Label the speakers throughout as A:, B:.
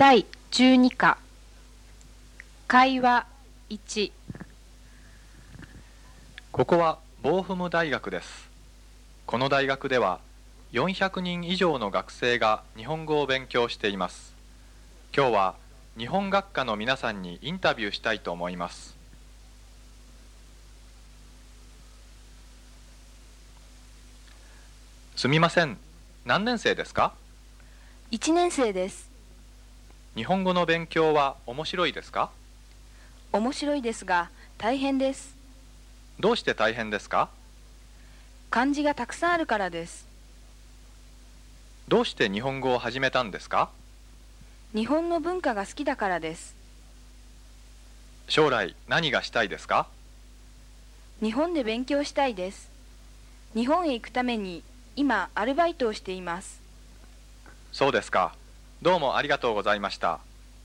A: 第12課会話1。
B: ここはボーフム大学です。この大学では400人以上の学生が日本語を勉強しています。今日は日本学科の皆さんにインタビューしたいと思います。すみません、何年生ですか
A: 1年生です。
B: 日本語の勉強は面白いですか
A: 面白いですが大変です。
B: どうして大変ですか
A: 漢字がたくさんあるからです。
B: どうして日本語を始めたんですか
A: 日本の文化が好きだからです。
B: 将来何がしたいですか
A: 日本で勉強したいです。日本へ行くために今アルバイトをしています。
B: そうですか。どうもありがとうございました。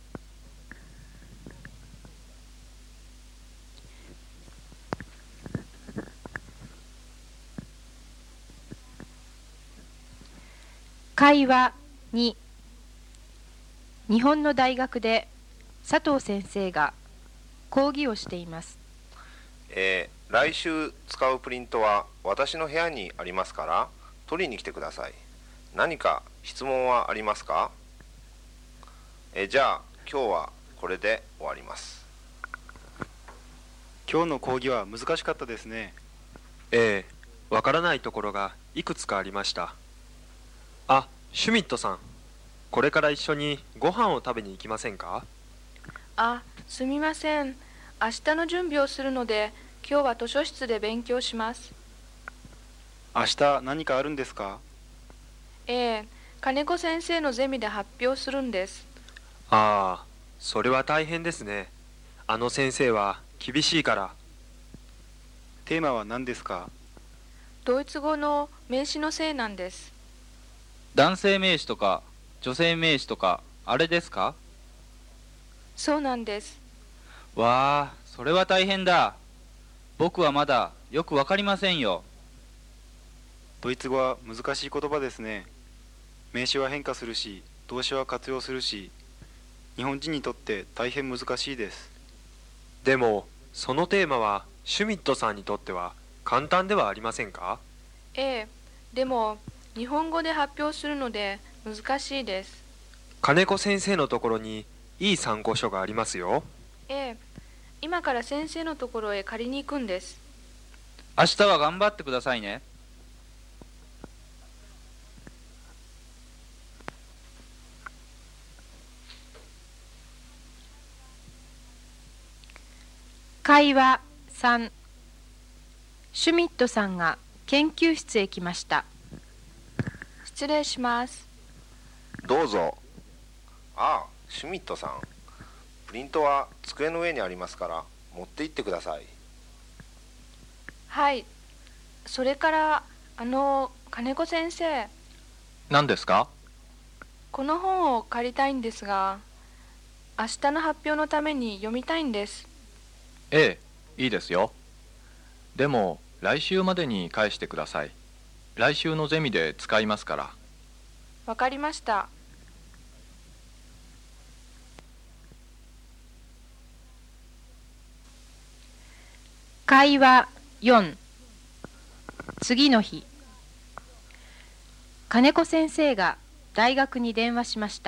A: 会話2。日本の大学で佐藤先生が講義をしています。
C: 来週使うプリントは私の部屋にありますから取りに来てください。何か質問はありますか？じゃあ今日はこれで終わります。
D: 今日の講義は難しかったですね。
E: わからないところがいくつかありました。あ、シュミットさん、これから一緒にご飯を食べに行きませんか？
F: あ、すみません。明日の準備をするので、今日は図書室で勉強します。
D: 明日何かあるんですか？
F: 金子先生のゼミで発表するんです。
E: ああ、それは大変ですね。あの先生は厳しいから。
D: テーマは何ですか？
F: ドイツ語の名詞のせいなんです。
G: 男性名詞とか女性名詞とかあれですか？
F: そうなんです。
G: わあ、それは大変だ。僕はまだよくわかりませんよ。
D: ドイツ語は難しい言葉ですね。名詞は変化するし、動詞は活用するし、日本人にとって大変難しいです。
E: でも、そのテーマはシュミットさんにとっては簡単ではありませんか？
F: でも日本語で発表するので難しいです。
E: 金子先生のところにいい参考書がありますよ。
F: 今から先生のところへ借りに行くんです。
G: 明日は頑張ってくださいね。
A: 会話3。シュミットさんが研究室へ来ました。
F: 失礼します。
C: どうぞ。シュミットさん。プリントは机の上にありますから持って行ってください。
F: はい。それから金子先生。
B: 何ですか
F: この本を借りたいんですが、明日の発表のために読みたいんです。
B: いいですよ。でも来週までに返してください。来週のゼミで使いますから。
F: わかりました。
A: 会話4。次の日、金子先生が大学に電話しました。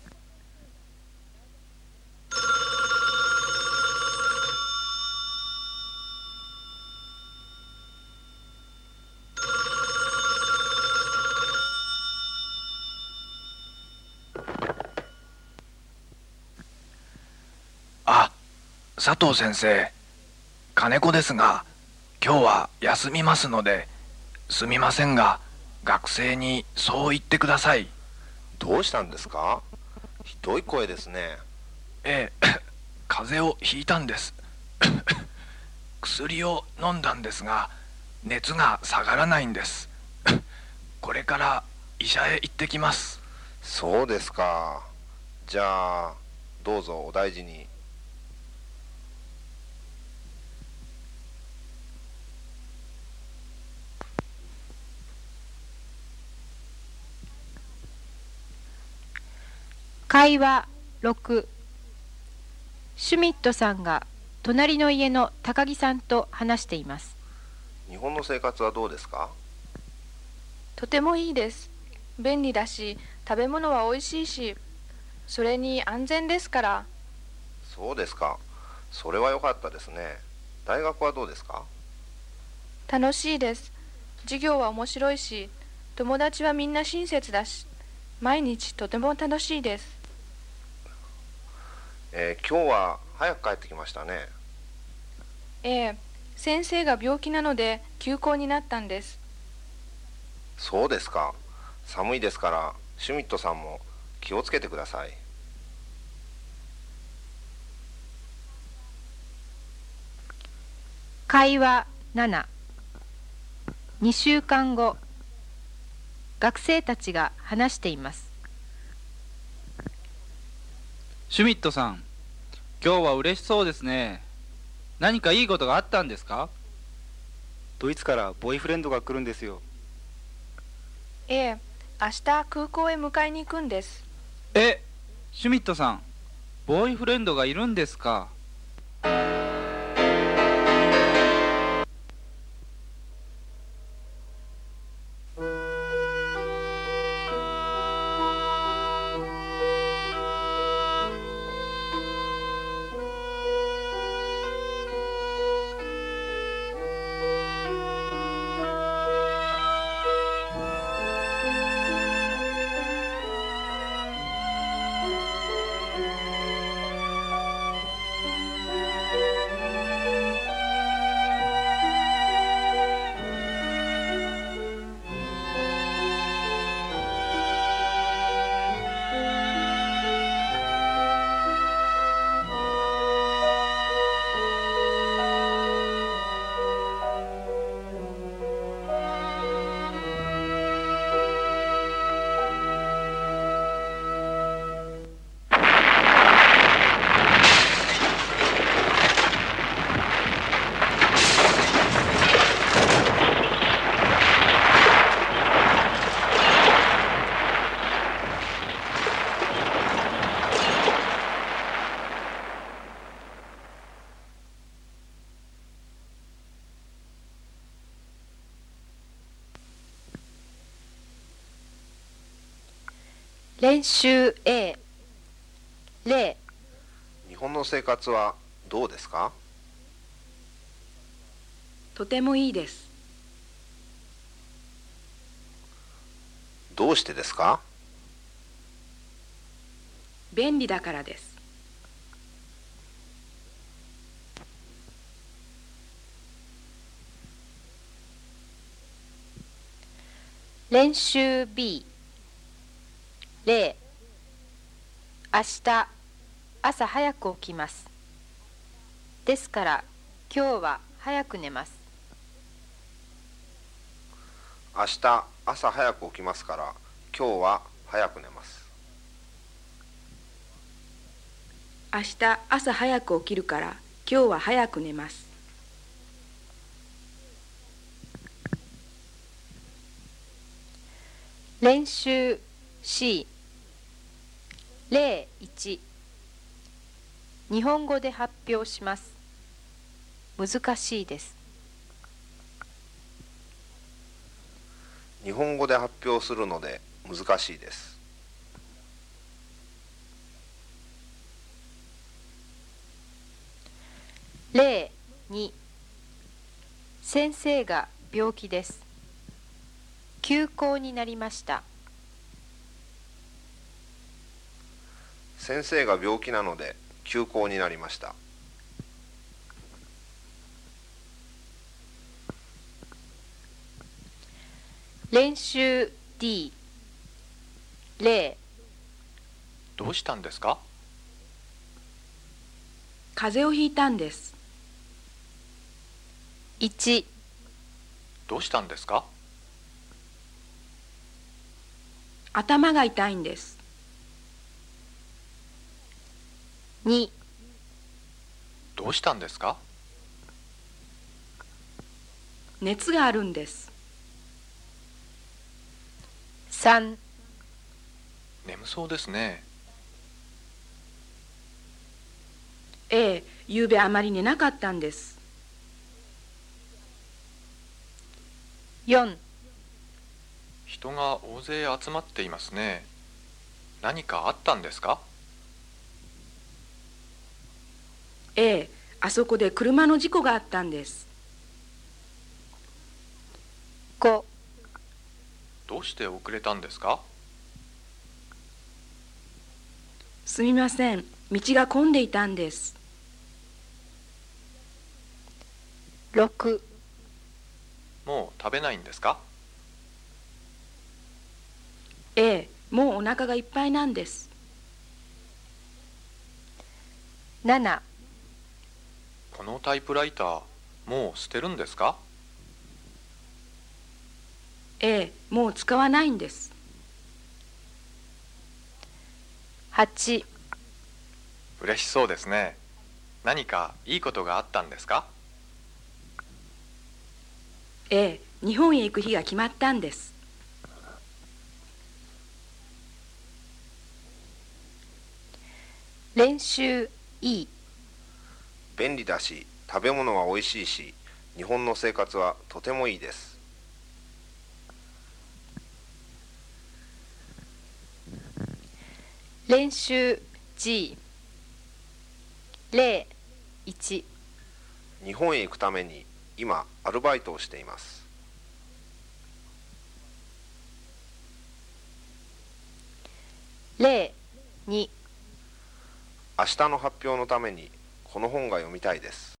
H: 佐藤先生、金子ですが、今日は休みますので、すみませんが、学生にそう言ってください。
C: どうしたんですか？ひどい声ですね。
H: 風邪をひいたんです。薬を飲んだんですが、熱が下がらないんです。これから医者へ行ってきます。
C: そうですか。じゃあ、どうぞお大事に。
A: 会話 6、シュミットさんが隣の家の高木さんと話しています。
C: 日本の生活はどうですか？
F: とてもいいです。便利だし、食べ物はおいしいし、それに安全ですから。
C: そうですか。それは良かったですね。大学はどうですか？
F: 楽しいです。授業は面白いし、友達はみんな親切だし、毎日とても楽しいです。
C: 今日は早く帰ってきましたね。
F: ええ、先生が病気なので休校になったんです。
C: そうですか。寒いですから、シュミットさんも気をつけてください。
A: 会話7、2週間後、学生たちが話しています。
G: シュミットさん、今日は嬉しそうですね。何かいいことがあったんですか？
D: ドイツからボーイフレンドが来るんですよ。
F: ええ、明日空港へ迎えに行くんです。
G: シュミットさん、ボーイフレンドがいるんですか？
A: 練習 A、 例、
C: 日本の生活はどうですか？
I: とてもいいです。
C: どうしてですか？
I: 便利だからです。
A: 練習 B、 例、明日朝早く起きます。ですから今日は早く寝ます。
C: 明日朝早く起きますから、今日は早く寝ます。
I: 明日朝早く起きるから今日は早く寝ます。
A: 練習 C、 例1、日本語で発表します。難しいです。
C: 日本語で発表するので難しいです。
A: 例2、先生が病気です。休校になりました。
C: 先生が病気なので休校になりました。
A: 練習 D、 例、
B: どうしたんですか？
I: 風邪をひいたんです。
A: 1、
B: どうしたんですか？
I: 頭が痛いんです。
A: 2、
B: どうしたんですか？
I: 熱があるんです。
A: 3、
B: 眠そうですね。
I: ええ、ゆうべあまり寝なかったんです。
A: 4、
B: 人が大勢集まっていますね。何かあったんですか？
I: ええ、あそこで車の事故があったんです。
A: 5、
B: どうして遅れたんですか？
I: すみません、道が混んでいたんです。
A: 6、
B: もう食べないんですか？
I: ええ、もうお腹がいっぱいなんです。
A: 7、
B: このタイプライター、もう捨てるんですか？
I: ええ、もう使わないんです。
A: 8、
B: 嬉しそうですね。何かいいことがあったんですか？
I: ええ、日本へ行く日が決まったんです。
A: 練習 E。
C: 便利だし、食べ物はおいしいし、日本の生活はとてもいいです。
A: 練習 G。例1。
C: 日本へ行くために今アルバイトをしています。
A: 例2。
C: 明日の発表のためにこの本が読みたいです。